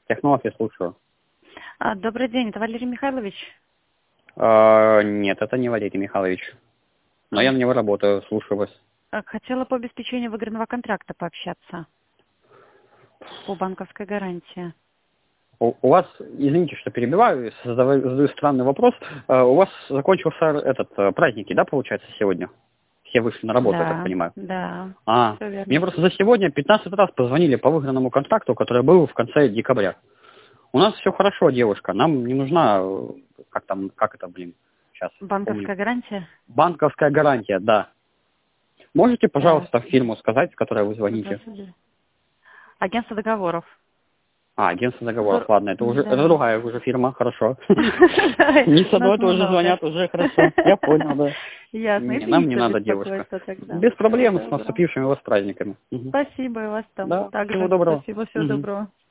Технолог, я слушаю. Добрый день, это Валерий Михайлович? Нет, это не Валерий Михайлович. Но я на него работаю, слушаю вас. Хотела по обеспечению выигранного контракта пообщаться. По банковской гарантии. У вас, извините, что перебиваю, задаю странный вопрос. У вас закончился праздники, да, получается, сегодня? Все вышли на работу, я так понимаю. Да, все верно. Мне просто за сегодня 15 раз позвонили по выигранному контракту, который был в конце декабря. У нас все хорошо, девушка. Нам не нужна, сейчас. Банковская гарантия? Банковская гарантия, да. Можете, пожалуйста, фирму сказать, с которой вы звоните? Агентство договоров. Агентство договоров, ладно, это другая уже фирма, хорошо. Не с одной тоже звонят, уже хорошо. Я понял, да. Ясно. Нам не надо, девушка. Без проблем, с наступившими вас праздниками. Спасибо, и вас там. Да, всего доброго. Спасибо, всего доброго.